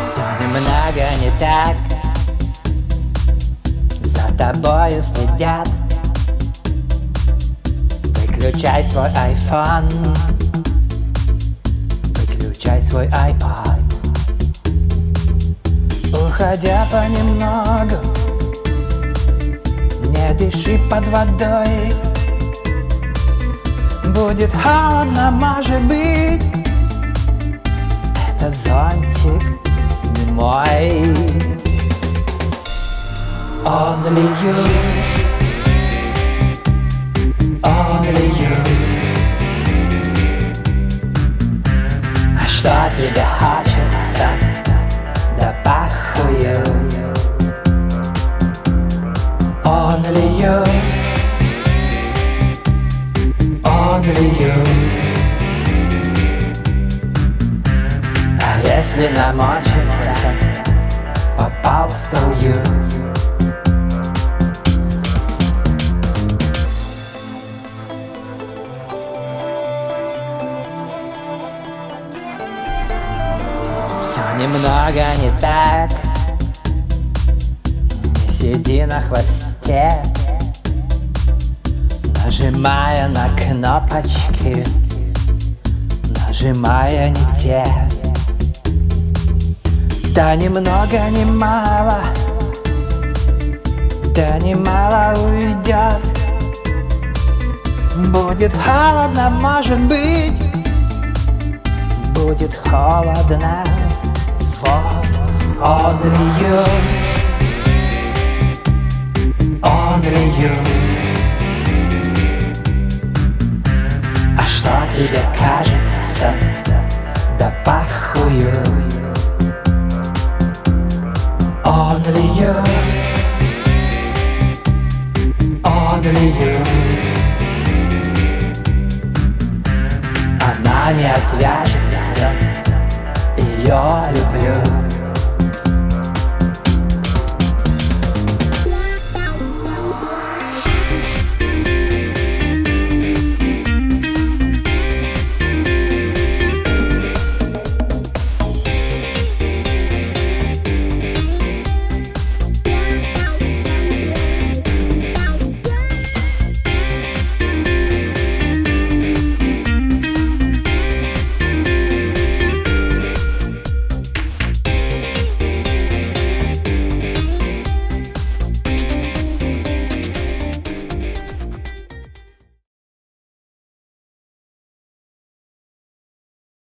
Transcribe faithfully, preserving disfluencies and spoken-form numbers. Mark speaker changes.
Speaker 1: Все немного не так, за тобою следят. Выключай свой айфон, выключай свой айпад. Уходя понемногу, не дыши под водой. Будет холодно, может быть, это зонтик не мой. Only you, only you. А что тебе хочется? Да похую. Only you, only you. А если намочиться, попал в струю. Все немного не так, не сиди на хвосте, нажимая на кнопочки, нажимая не те. Да немного, не мало, да немало уйдет. Будет холодно, может быть, будет холодно. Вот, only you, only you. А что тебе кажется? Да похую. Only you, only you. Она не отвяжется, ее люблю.